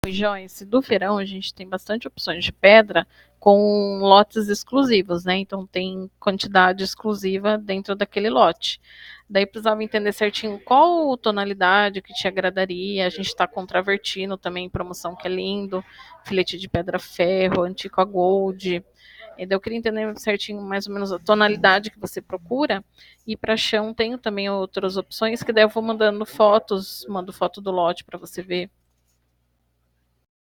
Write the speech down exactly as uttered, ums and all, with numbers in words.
Oi, Joyce, do feirão a gente tem bastante opções de pedra com lotes exclusivos, né? Então tem quantidade exclusiva dentro daquele lote. Daí precisava entender certinho qual tonalidade que te agradaria. A gente está com travertino também em promoção, que é lindo, filete de pedra ferro, antiqua gold. E daí eu queria entender certinho mais ou menos a tonalidade que você procura. E para chão tenho também outras opções que daí eu vou mandando fotos, mando foto do lote para você ver